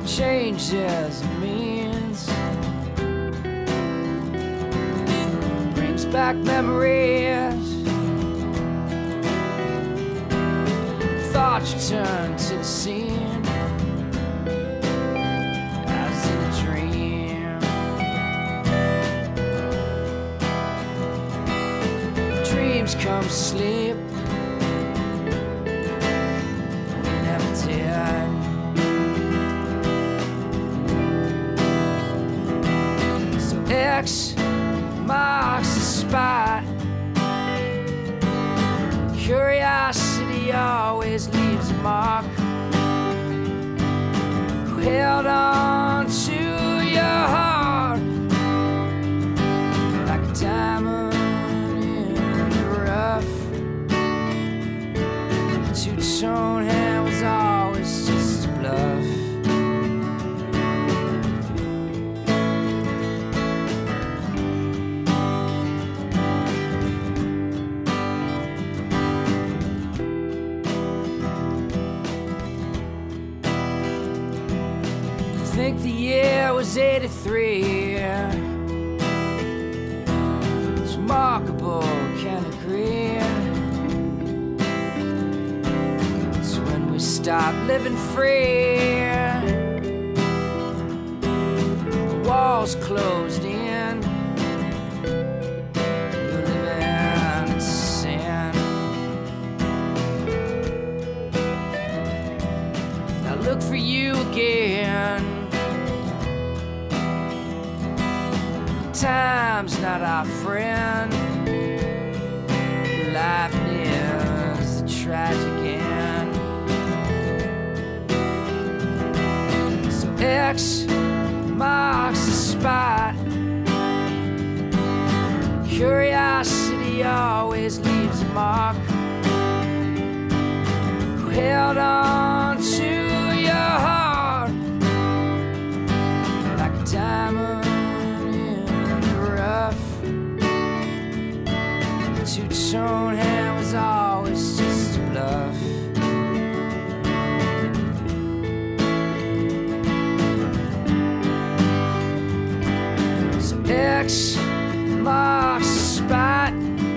changes means, brings back memories. Thoughts return to the scene as in a dream. Dreams come to sleep, we never did. So X marks the spot. Curiosity always leaves a mark. Who held on to your heart like a diamond in the rough? The two-tone hand was always just a bluff. I think the year was 83. It's remarkable, can't agree. It's when we stopped living free. The walls closed in. You living in sin. Now look for you again. Time's not our friend. Life is the tragic end. So X marks the spot. Curiosity always leaves a mark. Who held on to your heart like a diamond? The two-tone hand was always just a bluff. So X marks the spot.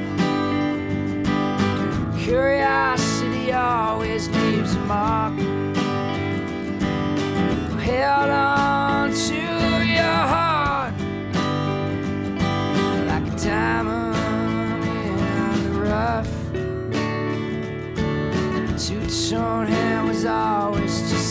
Curiosity always leaves a mark. Who held on to your heart like a diamond in the rough? The two-tone hand was always just